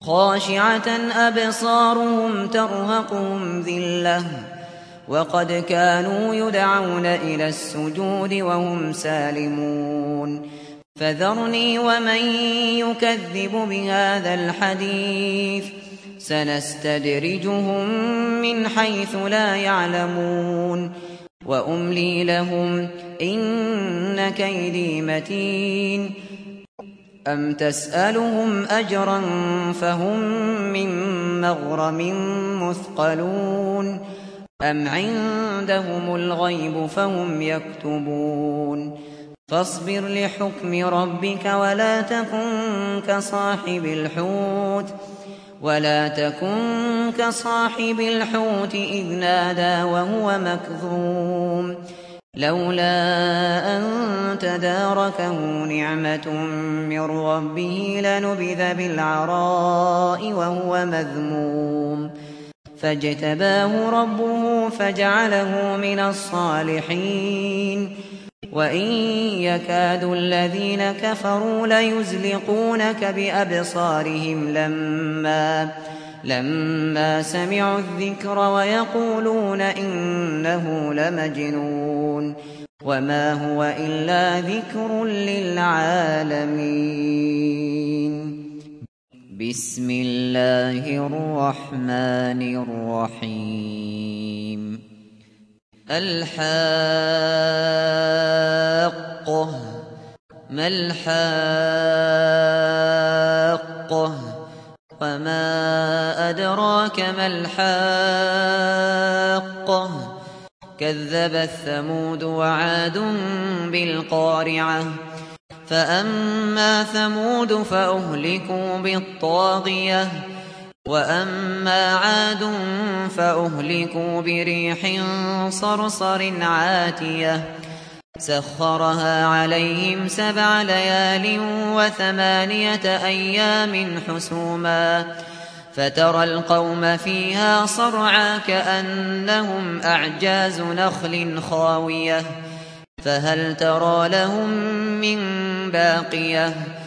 خاشعة أبصارهم ترهقهم ذلة وقد كانوا يدعون إلى السجود وهم سالمون فذرني ومن يكذب بهذا الحديث سنستدرجهم من حيث لا يعلمون وأملي لهم إن كيدي متين أم تسألهم أجرا فهم من مغرم مثقلون أم عندهم الغيب فهم يكتبون فاصبر لحكم ربك ولا تكن كصاحب الحوت إذ نادى وهو مكظوم لولا أن تداركه نعمة من ربه لنبذ بالعراء وهو مذموم فاجتباه ربه فجعله من الصالحين وإن يكاد الذين كفروا ليزلقونك بأبصارهم لما سمعوا الذكر ويقولون إنه لمجنون وما هو إلا ذكر للعالمين بسم الله الرحمن الرحيم الحاقة ما الحاقة وما أدراك ما الحاقة كذبت ثمود وعاد بالقارعة فأما ثمود فأهلكوا بالطاغية وأما عاد فأهلكوا بريح صرصر عاتية سخرها عليهم 7 ليال و8 أيام حسوما فترى القوم فيها صرعى كأنهم أعجاز نخل خاوية فهل ترى لهم من باقية